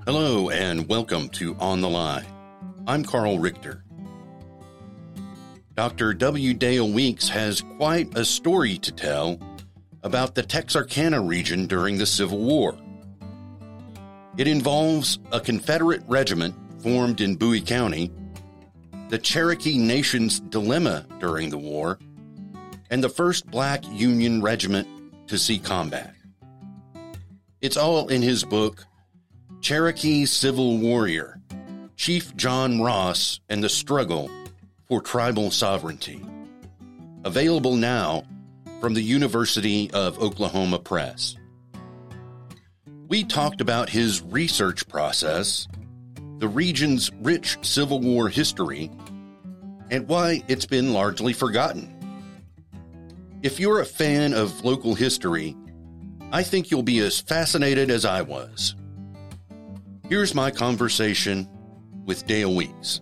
Hello and welcome to On the Line. I'm Carl Richter. Dr. W. Dale Weeks has quite a story to tell about the Texarkana region during the Civil War. It involves a Confederate regiment formed in Bowie County, the Cherokee Nation's dilemma during the war, and the first Black Union regiment to see combat. It's all in his book, Cherokee Civil Warrior, Chief John Ross and the Struggle for Tribal Sovereignty. Available now from the University of Oklahoma Press. We talked about his research process, the region's rich Civil War history, and why it's been largely forgotten. If you're a fan of local history, I think you'll be as fascinated as I was. Here's my conversation with Dale Weeks.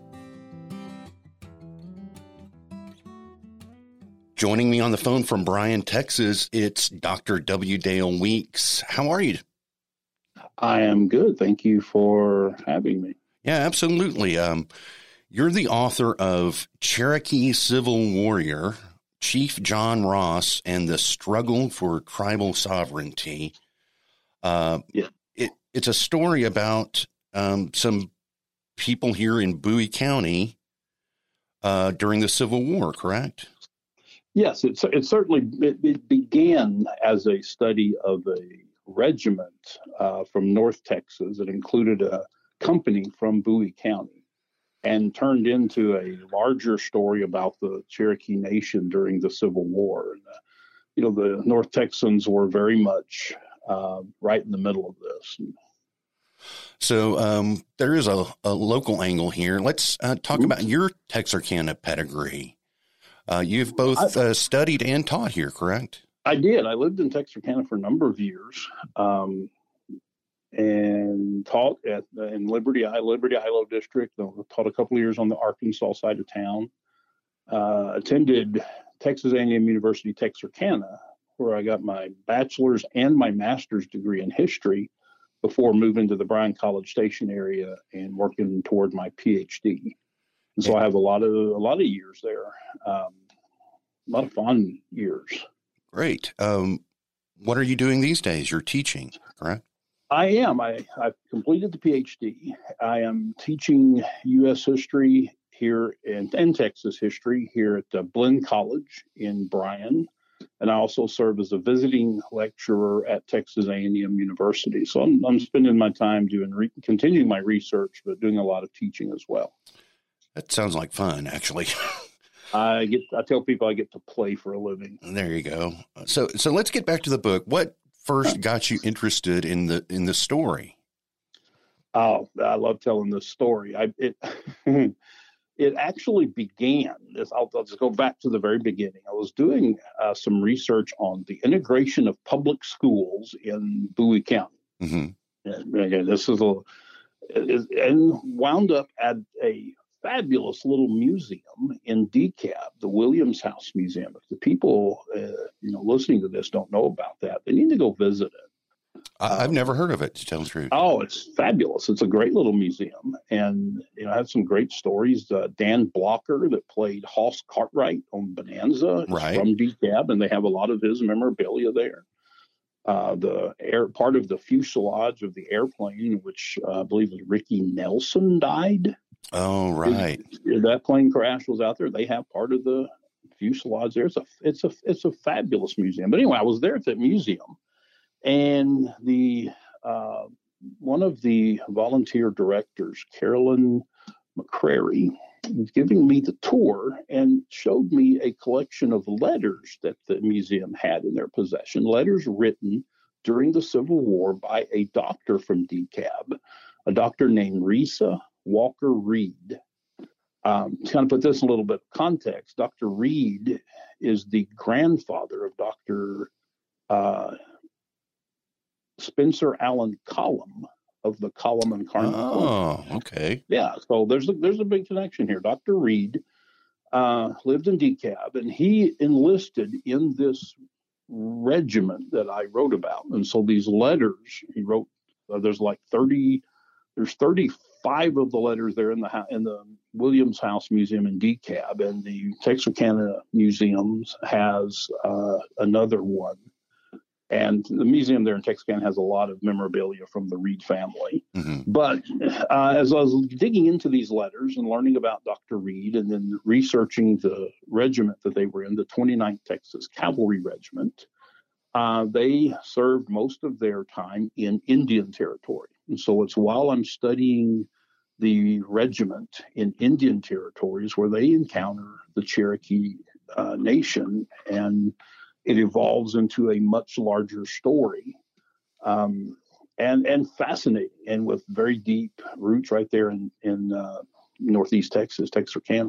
Joining me on the phone from Bryan, Texas, it's Dr. W. Dale Weeks. How are you? I am good. Thank you for having me. Yeah, absolutely. You're the author of Cherokee Civil Warrior, Chief John Ross and the Struggle for Tribal Sovereignty. It's a story about some people here in Bowie County during the Civil War, correct? Yes, it certainly began as a study of a regiment from North Texas. It included a company from Bowie County and turned into a larger story about the Cherokee Nation during the Civil War. And, the North Texans were very much right in the middle of this. So there is a local angle here. Let's talk about your Texarkana pedigree. You've both studied and taught here, correct? I did. I lived in Texarkana for a number of years and taught in Liberty Hilo District. I taught a couple of years on the Arkansas side of town. Attended Texas A&M University Texarkana, where I got my bachelor's and my master's degree in history before moving to the Bryan College Station area and working toward my PhD. And so I have a lot of years there, a lot of fun years. Great. What are you doing these days? You're teaching, correct? I am. I've completed the PhD. I am teaching U.S. history here and Texas history here at Blinn College in Bryan. And I also serve as a visiting lecturer at Texas A&M University. So I'm spending my time continuing my research, but doing a lot of teaching as well. That sounds like fun, actually. I tell people I get to play for a living. There you go. So let's get back to the book. What first got you interested in the story? Oh, I love telling this story. It actually began. I'll just go back to the very beginning. I was doing some research on the integration of public schools in Bowie County. Mm-hmm. And this is and wound up at a fabulous little museum in DeKalb, the Williams House Museum. If the people listening to this don't know about that, they need to go visit it. I've never heard of it, to tell the truth. Oh, it's fabulous. It's a great little museum. And, I had some great stories. Dan Blocker, that played Hoss Cartwright on Bonanza, right, is from DeKalb, and they have a lot of his memorabilia there. Part of the fuselage of the airplane, which I believe was Ricky Nelson, died. Oh, right. That plane crash was out there. They have part of the fuselage there. It's a fabulous museum. But anyway, I was there at that museum. And the one of the volunteer directors, Carolyn McCrary, was giving me the tour and showed me a collection of letters that the museum had in their possession, letters written during the Civil War by a doctor from DeKalb, a doctor named Risa Walker Reed. To kind of put this in a little bit of context, Dr. Reed is the grandfather of Dr. Spencer Allen Collum of the Collum and Carmen. Oh, okay. Yeah, so there's a big connection here. Dr. Reed lived in DeKalb, and he enlisted in this regiment that I wrote about. And so these letters he wrote, there's like 30 there's 35 of the letters there in the Williams House Museum in DeKalb, and the Texarkana Museums has another one. And the museum there in Texarkana has a lot of memorabilia from the Reed family. Mm-hmm. But as I was digging into these letters and learning about Dr. Reed, and then researching the regiment that they were in, the 29th Texas Cavalry Regiment, they served most of their time in Indian Territory. And so it's while I'm studying the regiment in Indian territories where they encounter the Cherokee Nation, and it evolves into a much larger story, and fascinating, and with very deep roots right there in Northeast Texas, Texarkana.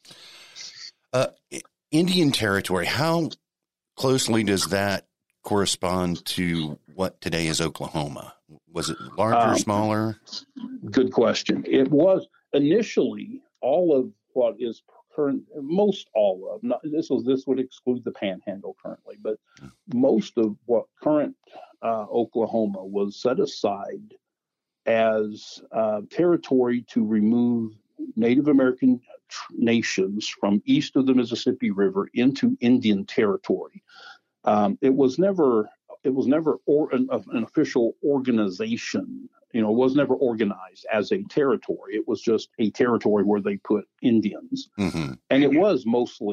Indian Territory, how closely does that correspond to what today is Oklahoma? Was it larger, smaller? Good question. It was initially all of what is current, most all of, not, this would exclude the Panhandle currently, but most of what current Oklahoma was set aside as territory to remove Native American nations from east of the Mississippi River into Indian Territory. It was never an official organization. It was never organized as a territory. It was just a territory where they put Indians, mm-hmm. and it was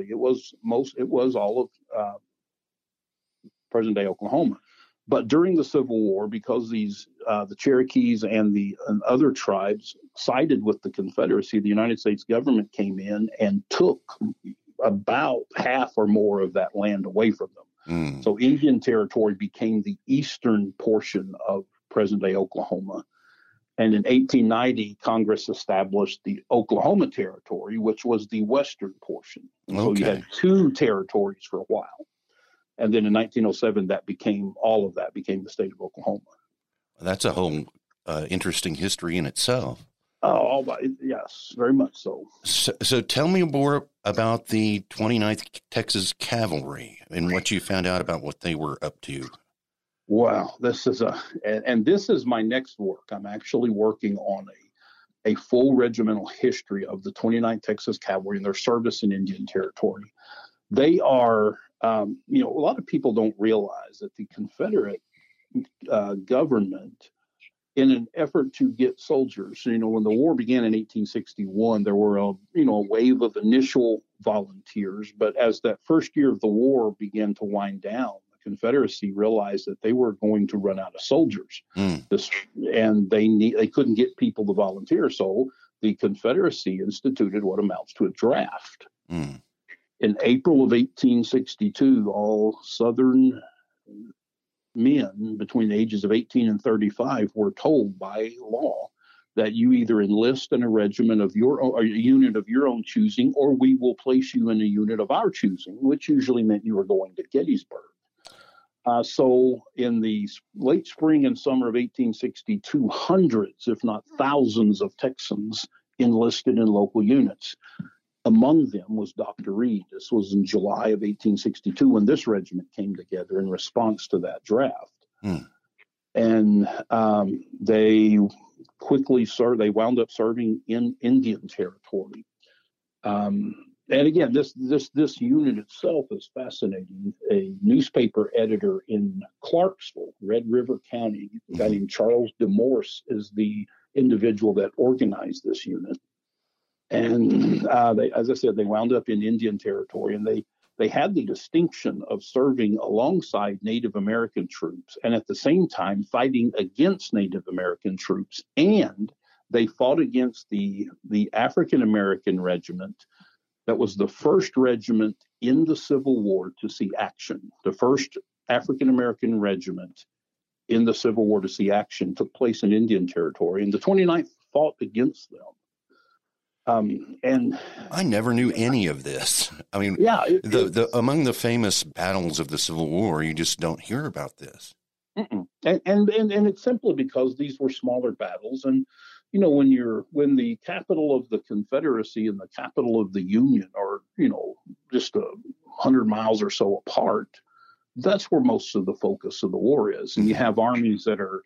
all of present day Oklahoma. But during the Civil War, because the Cherokees and other tribes sided with the Confederacy, the United States government came in and took about half or more of that land away from them. Mm. So Indian Territory became the eastern portion of present-day Oklahoma. And in 1890, Congress established the Oklahoma Territory, which was the western portion. Okay. So you had two territories for a while. And then in 1907, all of that became the state of Oklahoma. That's a whole interesting history in itself. Oh, yes, very much so. So tell me more about the 29th Texas Cavalry and what you found out about what they were up to. Wow, this is my next work. I'm actually working on a full regimental history of the 29th Texas Cavalry and their service in Indian Territory. They are, a lot of people don't realize that the Confederate government, in an effort to get soldiers, when the war began in 1861, there were a wave of initial volunteers. But as that first year of the war began to wind down, the Confederacy realized that they were going to run out of soldiers, and they couldn't get people to volunteer. So the Confederacy instituted what amounts to a draft. Mm. In April of 1862, all Southern men between the ages of 18 and 35 were told by law that you either enlist in a regiment of your own, or a unit of your own choosing, or we will place you in a unit of our choosing, which usually meant you were going to Gettysburg. So in the late spring and summer of 1862, hundreds, if not thousands, of Texans enlisted in local units. Among them was Dr. Reed. This was in July of 1862 when this regiment came together in response to that draft. Mm. And they quickly served. They wound up serving in Indian Territory. And again, this unit itself is fascinating. A newspaper editor in Clarksville, Red River County, a guy named Charles DeMorse, is the individual that organized this unit. And as I said, they wound up in Indian Territory, and they had the distinction of serving alongside Native American troops and at the same time fighting against Native American troops. And they fought against the African American regiment that was the first regiment in the Civil War to see action. The first African American regiment in the Civil War to see action took place in Indian Territory, and the 29th fought against them. And I never knew any of this. I mean, among the famous battles of the Civil War, you just don't hear about this. And it's simply because these were smaller battles, and when the capital of the Confederacy and the capital of the Union are just 100 miles or so apart, that's where most of the focus of the war is. And you have armies that are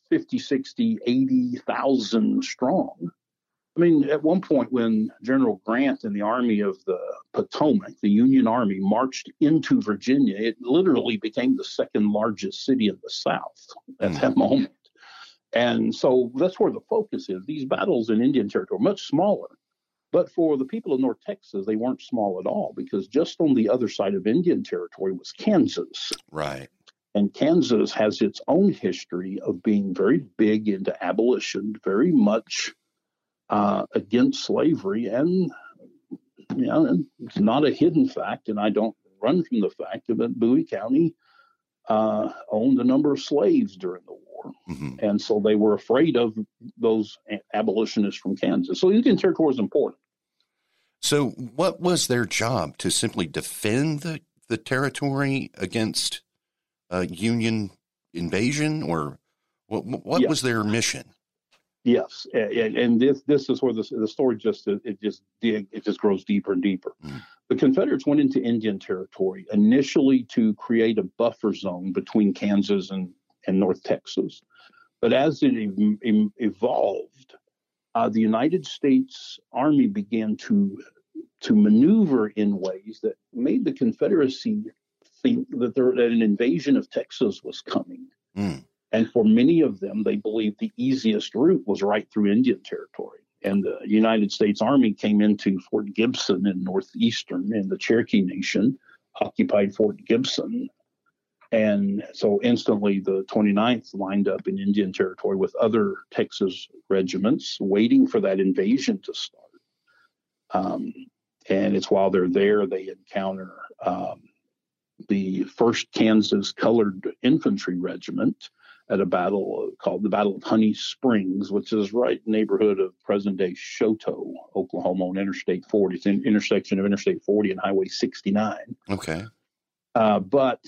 50, 60, 80,000 strong. I mean, at one point when General Grant and the Army of the Potomac, the Union Army, marched into Virginia, it literally became the second largest city in the South at that moment. And so that's where the focus is. These battles in Indian Territory are much smaller. But for the people of North Texas, they weren't small at all, because just on the other side of Indian Territory was Kansas. Right. And Kansas has its own history of being very big into abolition, very much against slavery. And, you know, it's not a hidden fact, and I don't run from the fact that Bowie County owned a number of slaves during the war. And so they were afraid of those abolitionists from Kansas. So Indian Territory was important. So what was their job? To simply defend the territory against Union invasion, or what was their mission? Yes, and this is where the story just grows deeper and deeper. The Confederates went into Indian Territory initially to create a buffer zone between Kansas and North Texas, but as it evolved, the United States Army began to maneuver in ways that made the Confederacy think that an invasion of Texas was coming. And for many of them, they believed the easiest route was right through Indian Territory. And the United States Army came into Fort Gibson in northeastern, and the Cherokee Nation occupied Fort Gibson. And so instantly the 29th lined up in Indian Territory with other Texas regiments waiting for that invasion to start. And it's while they're there, they encounter the 1st Kansas Colored Infantry Regiment at a battle called the Battle of Honey Springs, which is right neighborhood of present-day Choteau, Oklahoma, on Interstate 40. It's an intersection of Interstate 40 and Highway 69. Okay. But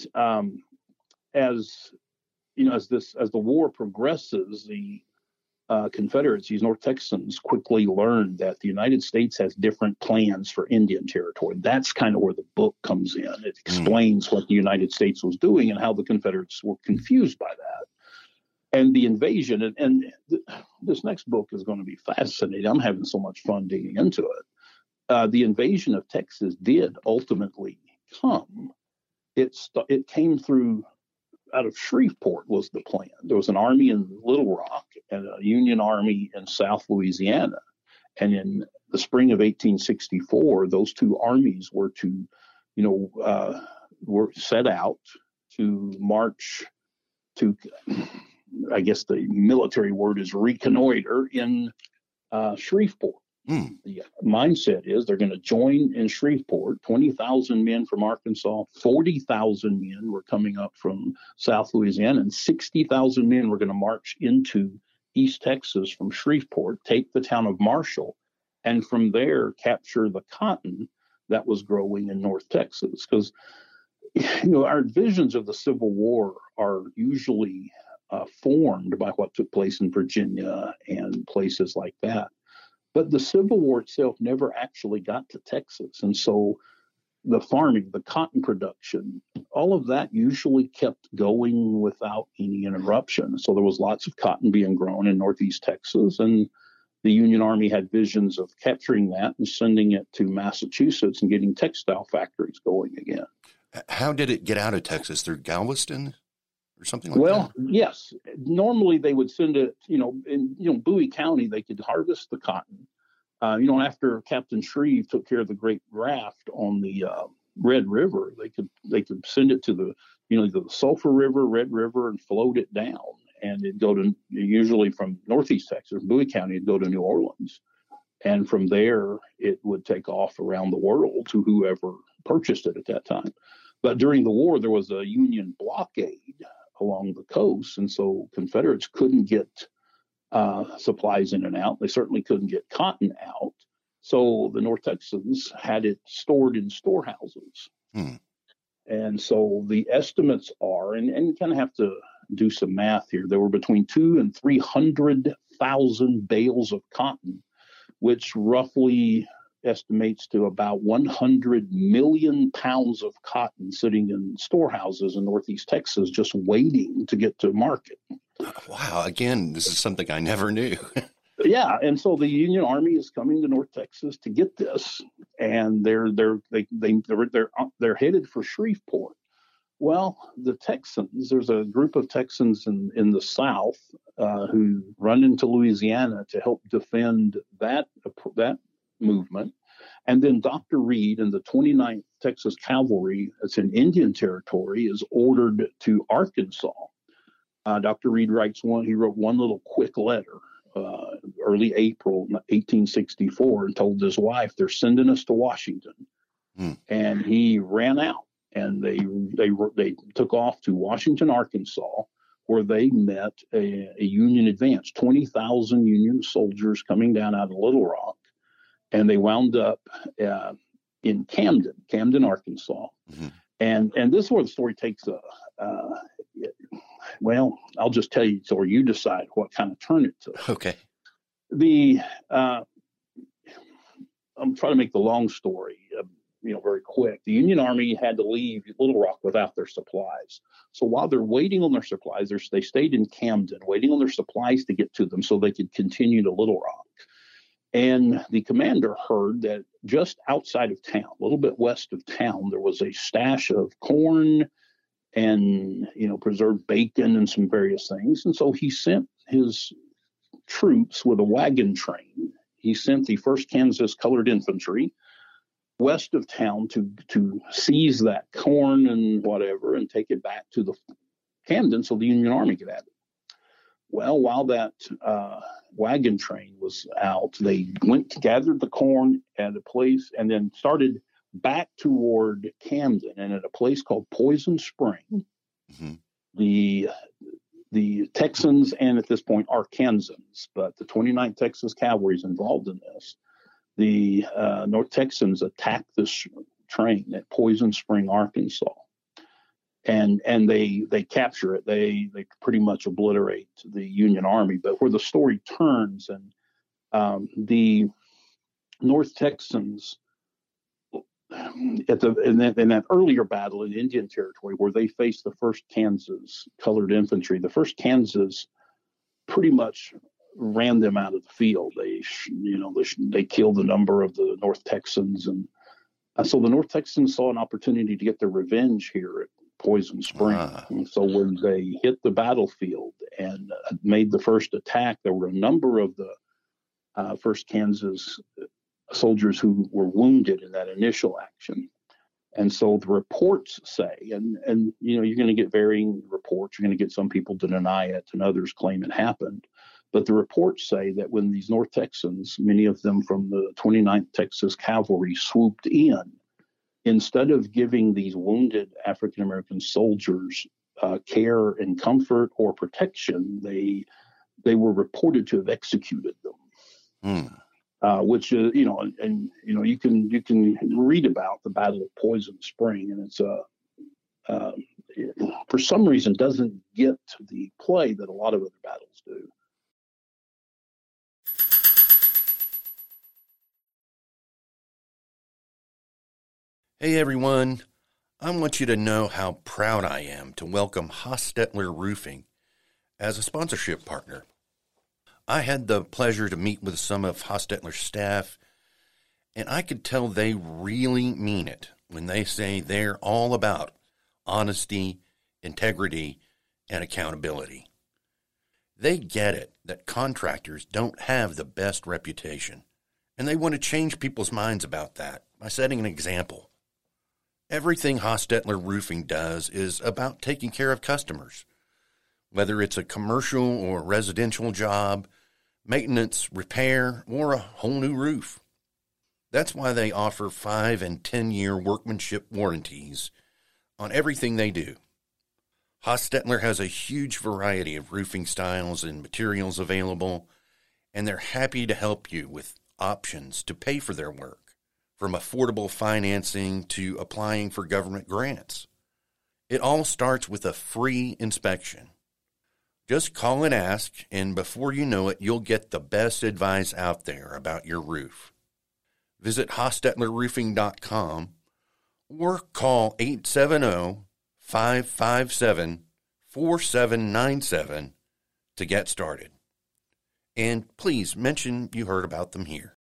as the war progresses, the Confederates, these North Texans, quickly learned that the United States has different plans for Indian Territory. That's kind of where the book comes in. It explains what the United States was doing and how the Confederates were confused by that. And the invasion, and this next book is going to be fascinating. I'm having so much fun digging into it. The invasion of Texas did ultimately come. It came through out of Shreveport was the plan. There was an army in Little Rock and a Union army in South Louisiana. And in the spring of 1864, those two armies were set out to march to, I guess the military word is reconnoiter in Shreveport. The mindset is they're going to join in Shreveport. 20,000 men from Arkansas, 40,000 men were coming up from South Louisiana, and 60,000 men were going to march into East Texas from Shreveport, take the town of Marshall, and from there capture the cotton that was growing in North Texas. Because, our visions of the Civil War are usually formed by what took place in Virginia and places like that. But the Civil War itself never actually got to Texas. And so the farming, the cotton production, all of that usually kept going without any interruption. So there was lots of cotton being grown in Northeast Texas. And the Union Army had visions of capturing that and sending it to Massachusetts and getting textile factories going again. How did it get out of Texas? Through Galveston? Or something like that? Well, yes. Normally they would send it, in Bowie County, they could harvest the cotton. After Captain Shreve took care of the great raft on the Red River, they could send it to the Sulphur River, Red River, and float it down. And it'd go to, usually from Northeast Texas, Bowie County, it'd go to New Orleans. And from there, it would take off around the world to whoever purchased it at that time. But during the war, there was a Union blockade along the coast, and so Confederates couldn't get supplies in and out. They certainly couldn't get cotton out. So the North Texans had it stored in storehouses. And so the estimates are, and you kind of have to do some math here, there were between 200,000 and 300,000 bales of cotton, which roughly estimates to about 100 million pounds of cotton sitting in storehouses in Northeast Texas, just waiting to get to market. Wow. Again, this is something I never knew. Yeah, and so the Union Army is coming to North Texas to get this, and they're headed for Shreveport. Well, the Texans, there's a group of Texans in the South who run into Louisiana to help defend that movement. And then Dr. Reed and the 29th Texas Cavalry, that's in Indian Territory, is ordered to Arkansas. Dr. Reed he wrote one little quick letter early April 1864 and told his wife, they're sending us to Washington. And he ran out. And they took off to Washington, Arkansas, where they met a Union advance, 20,000 Union soldiers coming down out of Little Rock, and they wound up in Camden, Arkansas. Mm-hmm. And this is where the story takes well, I'll just tell you, or you decide what kind of turn it took. Okay. I'm trying to make the long story very quick. The Union Army had to leave Little Rock without their supplies. So while they're waiting on their supplies, they stayed in Camden, waiting on their supplies to get to them so they could continue to Little Rock. And the commander heard that just outside of town, a little bit west of town, there was a stash of corn and, preserved bacon and some various things. And so he sent his troops with a wagon train. He sent the 1st Kansas Colored Infantry west of town to seize that corn and whatever and take it back to the Camden so the Union Army could have it. Well, while that wagon train was out, they gathered the corn at a place and then started back toward Camden, and at a place called Poison Spring. Mm-hmm. The Texans, and at this point Arkansans, but the 29th Texas Cavalry is involved in this. The North Texans attacked this train at Poison Spring, Arkansas, and they capture it. They pretty much obliterate the Union Army. But where the story turns, and the North Texans in that earlier battle in Indian Territory, where they faced the 1st Kansas Colored Infantry, the 1st Kansas pretty much ran them out of the field. They killed a number of the North Texans, and so the North Texans saw an opportunity to get their revenge here at Poison Spring. And so when they hit the battlefield and made the first attack, there were a number of the 1st Kansas soldiers who were wounded in that initial action. And so the reports say, and you're going to get varying reports. You're going to get some people to deny it and others claim it happened. But the reports say that when these North Texans, many of them from the 29th Texas Cavalry, swooped in, instead of giving these wounded African-American soldiers care and comfort or protection, they were reported to have executed them. Which is, you can read about the Battle of Poison Spring, and it's for some reason doesn't get the play that a lot of other battles do. Hey everyone, I want you to know how proud I am to welcome Hostetler Roofing as a sponsorship partner. I had the pleasure to meet with some of Hostetler's staff, and I could tell they really mean it when they say they're all about honesty, integrity, and accountability. They get it that contractors don't have the best reputation, and they want to change people's minds about that by setting an example. Everything Hostetler Roofing does is about taking care of customers. Whether it's a commercial or residential job, maintenance, repair, or a whole new roof. That's why they offer 5- and 10-year workmanship warranties on everything they do. Hostetler has a huge variety of roofing styles and materials available, and they're happy to help you with options to pay for their work, from affordable financing to applying for government grants. It all starts with a free inspection. Just call and ask, and before you know it, you'll get the best advice out there about your roof. Visit HostetlerRoofing.com or call 870-557-4797 to get started. And please mention you heard about them here.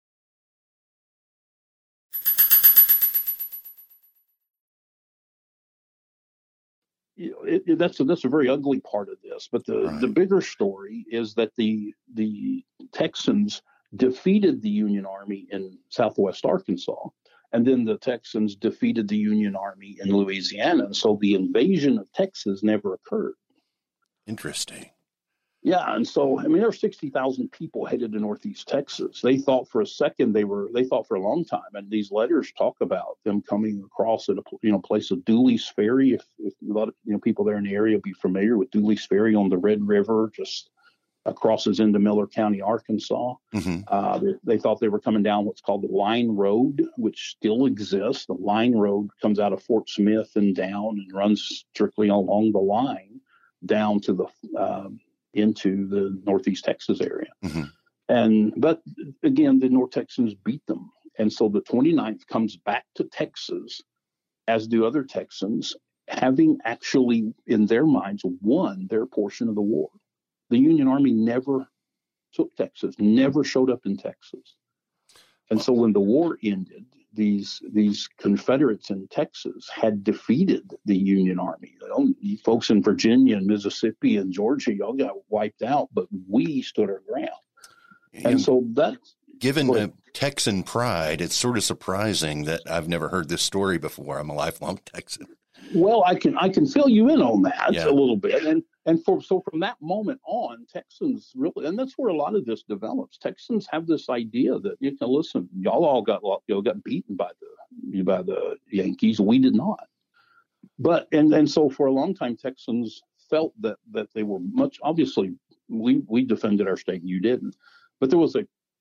That's a very ugly part of this, but the bigger story is that the Texans defeated the Union Army in Southwest Arkansas, and then the Texans defeated the Union Army in Louisiana, and so the invasion of Texas never occurred. Interesting. Yeah, and so I mean, there were 60,000 people headed to Northeast Texas. They thought for a second they thought for a long time, and these letters talk about them coming across at a place of Dooley's Ferry. If a lot of people there in the area be familiar with Dooley's Ferry on the Red River, just crosses into Miller County, Arkansas. Mm-hmm. They thought they were coming down what's called the Line Road, which still exists. The Line Road comes out of Fort Smith and down and runs strictly along the line down to the into the Northeast Texas area. Mm-hmm. But again, the North Texans beat them. And so the 29th comes back to Texas, as do other Texans, having actually in their minds won their portion of the war. The Union Army never took Texas, never showed up in Texas. And so when the war ended, these Confederates in Texas had defeated the Union Army. You folks in Virginia and Mississippi and Georgia, y'all got wiped out, but we stood our ground. And so that's... Given Texan pride, it's sort of surprising that I've never heard this story before. I'm a lifelong Texan. Well, I can fill you in on that a little bit. So from that moment on, Texans really, and that's where a lot of this develops. Texans have this idea that, listen, y'all all got beaten by the Yankees. We did not. But and so for a long time, Texans felt that they were much. Obviously, we defended our state, and you didn't. But there was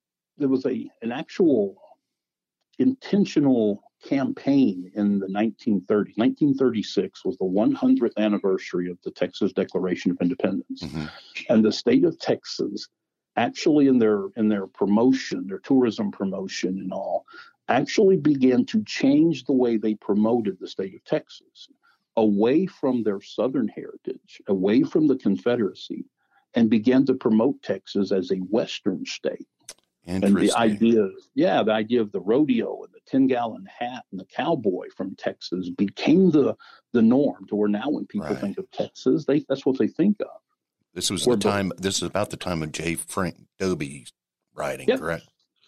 an actual intentional campaign in the 1930s. 1936 was the 100th anniversary of the Texas Declaration of Independence. Mm-hmm. And the state of Texas actually in their promotion, their tourism promotion and all, actually began to change the way they promoted the state of Texas away from their Southern heritage, away from the Confederacy, and began to promote Texas as a Western state. And the idea of the rodeo and the 10-gallon hat and the cowboy from Texas became the norm, to where now when people think of Texas, that's what they think of. This was This is about the time of J. Frank Dobie's writing, correct?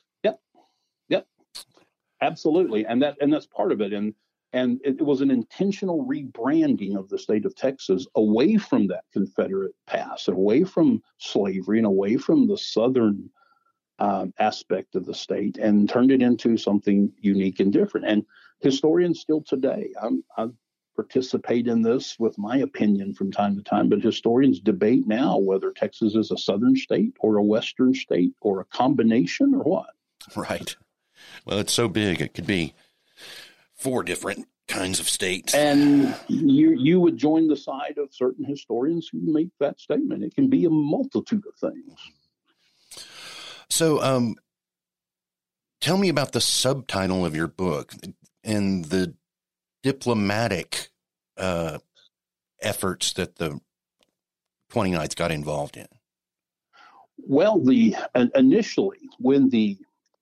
Yep, absolutely, and that's part of it. And it was an intentional rebranding of the state of Texas away from that Confederate past, away from slavery, and away from the Southern aspect of the state, and turned it into something unique and different. And historians still today, I participate in this with my opinion from time to time, but historians debate now whether Texas is a Southern state or a Western state or a combination or what. Right. Well, it's so big, it could be 4 different kinds of states. And you would join the side of certain historians who make that statement. It can be a multitude of things. So tell me about the subtitle of your book and the diplomatic efforts that the 29th got involved in. Well, initially, when the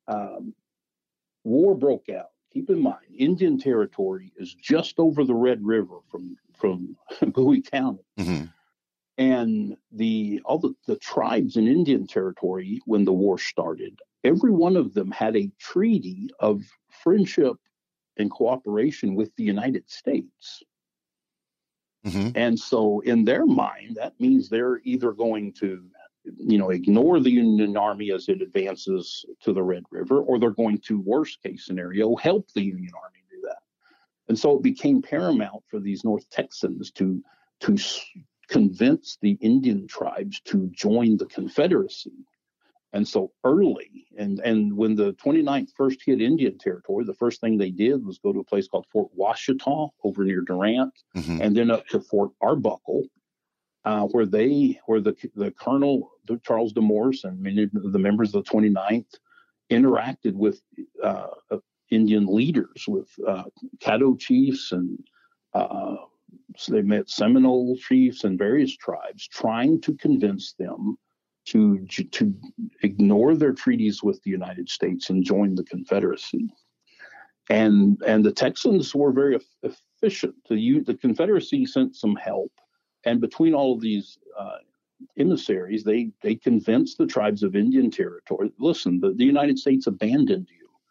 war broke out, keep in mind, Indian Territory is just over the Red River from Bowie County. Mm-hmm. And all the tribes in Indian Territory, when the war started, every one of them had a treaty of friendship and cooperation with the United States. Mm-hmm. And so in their mind, that means they're either going to, ignore the Union Army as it advances to the Red River, or they're going to, worst case scenario, help the Union Army do that. And so it became paramount for these North Texans to convince the Indian tribes to join the Confederacy. And so early, and when the 29th first hit Indian Territory, the first thing they did was go to a place called Fort Washita over near Durant, mm-hmm. and then up to Fort Arbuckle, where the Colonel Charles DeMorse and many of the members of the 29th interacted with Indian leaders, with Caddo chiefs and So they met Seminole chiefs and various tribes, trying to convince them to ignore their treaties with the United States and join the Confederacy. And the Texans were very efficient. The Confederacy sent some help, and between all of these emissaries, they convinced the tribes of Indian Territory, listen, the United States abandoned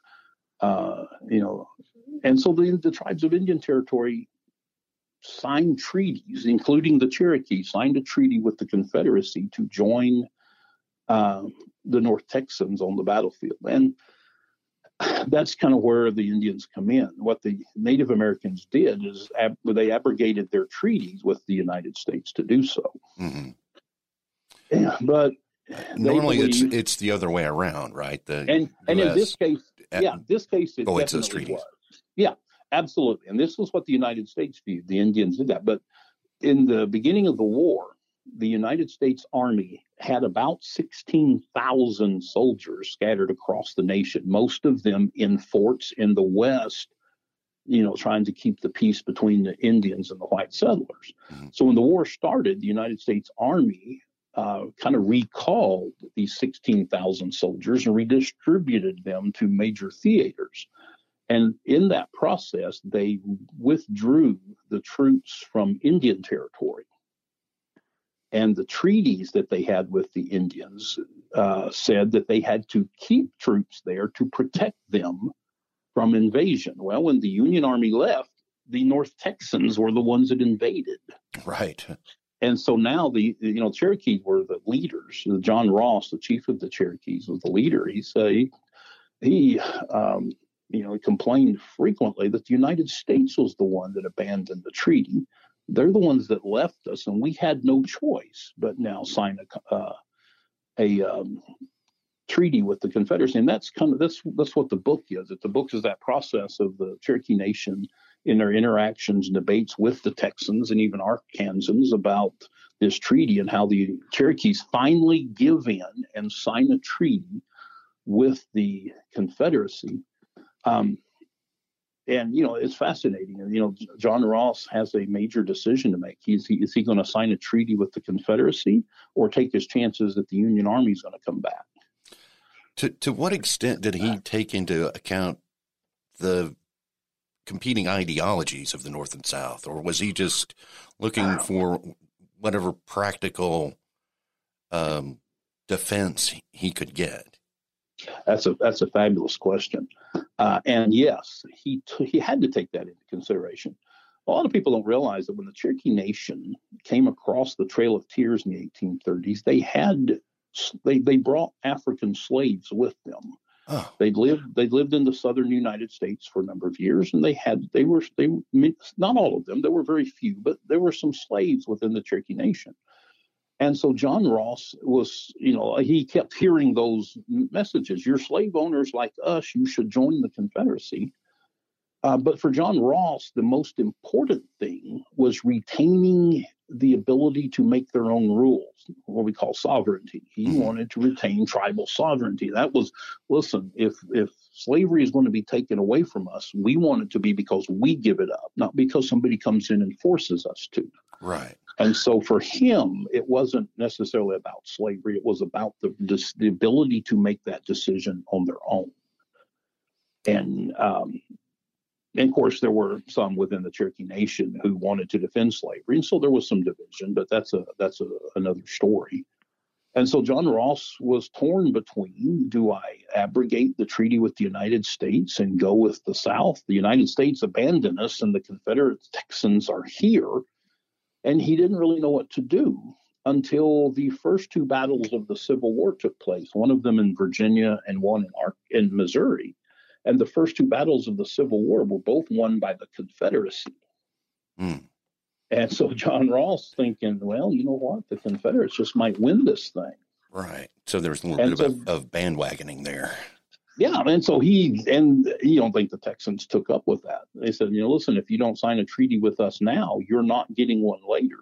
you. And so the tribes of Indian Territory signed treaties, including the Cherokee, signed a treaty with the Confederacy to join the North Texans on the battlefield. And that's kind of where the Indians come in. What the Native Americans did is they abrogated their treaties with the United States to do so. Mm-hmm. Yeah, but normally it's the other way around, right? And in this case, it definitely was. Yeah, absolutely. And this was what the United States viewed. The Indians did that. But in the beginning of the war, the United States Army had about 16,000 soldiers scattered across the nation, most of them in forts in the West, trying to keep the peace between the Indians and the white settlers. Mm-hmm. So when the war started, the United States Army kind of recalled these 16,000 soldiers and redistributed them to major theaters. And in that process, they withdrew the troops from Indian Territory. And the treaties that they had with the Indians said that they had to keep troops there to protect them from invasion. Well, when the Union Army left, the North Texans were the ones that invaded. Right. And so now the Cherokees were the leaders. John Ross, the chief of the Cherokees, was the leader. He complained frequently that the United States was the one that abandoned the treaty. They're the ones that left us, and we had no choice but now sign a treaty with the Confederacy. And that's what the book is. The book is that process of the Cherokee Nation in their interactions and debates with the Texans and even Arkansans about this treaty, and how the Cherokees finally give in and sign a treaty with the Confederacy. And, it's fascinating. And, John Ross has a major decision to make. Is he going to sign a treaty with the Confederacy or take his chances that the Union Army is going to come back? To what extent did he take into account the competing ideologies of the North and South, or was he just looking for whatever practical defense he could get? That's a fabulous question. And yes, he had to take that into consideration. A lot of people don't realize that when the Cherokee Nation came across the Trail of Tears in the 1830s, they brought African slaves with them. Oh. They lived in the southern United States for a number of years, and they were not all of them. There were very few, but there were some slaves within the Cherokee Nation. And so John Ross was, he kept hearing those messages. You're slave owners like us. You should join the Confederacy. But for John Ross, the most important thing was retaining the ability to make their own rules, what we call sovereignty. He wanted to retain tribal sovereignty. That was, listen, if slavery is going to be taken away from us, we want it to be because we give it up, not because somebody comes in and forces us to. Right. And so for him, it wasn't necessarily about slavery. It was about the ability to make that decision on their own. And of course, there were some within the Cherokee Nation who wanted to defend slavery. And so there was some division, but that's another story. And so John Ross was torn between, do I abrogate the treaty with the United States and go with the South? The United States abandoned us and the Confederate Texans are here. And he didn't really know what to do until the first two battles of the Civil War took place, one of them in Virginia and one in Missouri. And the first two battles of the Civil War were both won by the Confederacy. Mm. And so John Ross thinking, well, you know what? The Confederates just might win this thing. Right. So there's a little bit of bandwagoning there. Yeah. And so you don't think the Texans took up with that. They said, listen, if you don't sign a treaty with us now, you're not getting one later.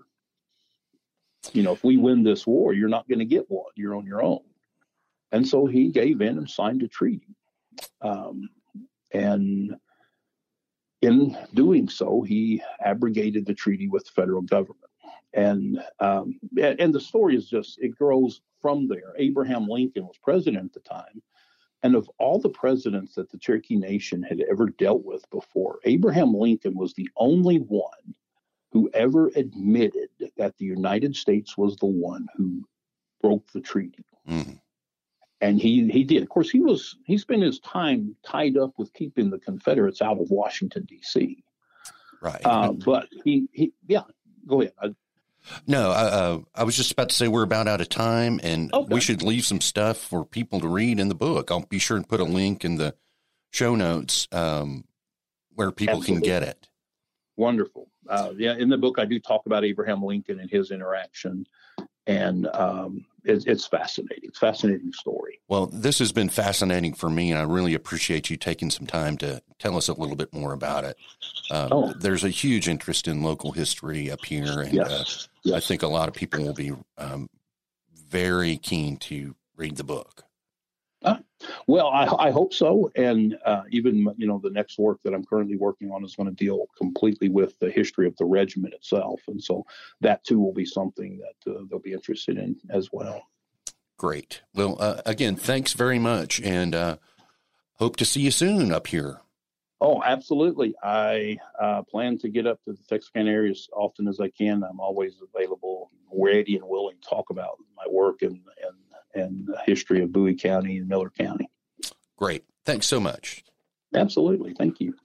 If we win this war, you're not going to get one. You're on your own. And so he gave in and signed a treaty. And in doing so, he abrogated the treaty with the federal government. And the story is just, it grows from there. Abraham Lincoln was president at the time. And of all the presidents that the Cherokee Nation had ever dealt with before, Abraham Lincoln was the only one who ever admitted that the United States was the one who broke the treaty. Mm-hmm. And he did. Of course, he spent his time tied up with keeping the Confederates out of Washington, D.C. Right. But go ahead. No, I was just about to say we're about out of time, and we should leave some stuff for people to read in the book. I'll be sure and put a link in the show notes where people can get it. Wonderful. In the book, I do talk about Abraham Lincoln and his interaction, and it's fascinating. It's a fascinating story. Well, this has been fascinating for me, and I really appreciate you taking some time to tell us a little bit more about it. There's a huge interest in local history up here, and yes. I think a lot of people will be very keen to read the book. Well, I hope so. And even, the next work that I'm currently working on is going to deal completely with the history of the regiment itself. And so that, too, will be something that they'll be interested in as well. Great. Well, again, thanks very much. And hope to see you soon up here. Oh, absolutely. I plan to get up to the Texarkana area as often as I can. I'm always available, ready and willing to talk about my work and the history of Bowie County and Miller County. Great. Thanks so much. Absolutely. Thank you.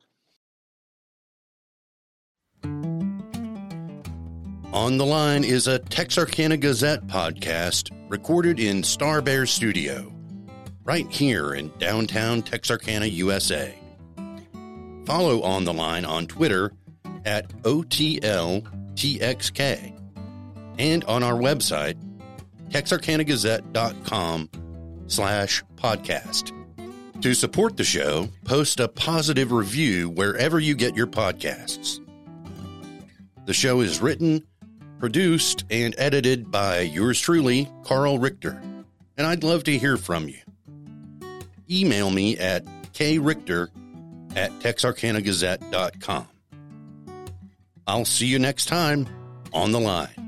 On the Line is a Texarkana Gazette podcast recorded in Star Bear Studio, right here in downtown Texarkana, USA. Follow On the Line on Twitter at OTLTXK and on our website, texarkanagazette.com/podcast. To support the show, post a positive review wherever you get your podcasts. The show is written, produced, and edited by yours truly, Carl Richter, and I'd love to hear from you. Email me at krichter@texarkanagazette.com. I'll see you next time on the line.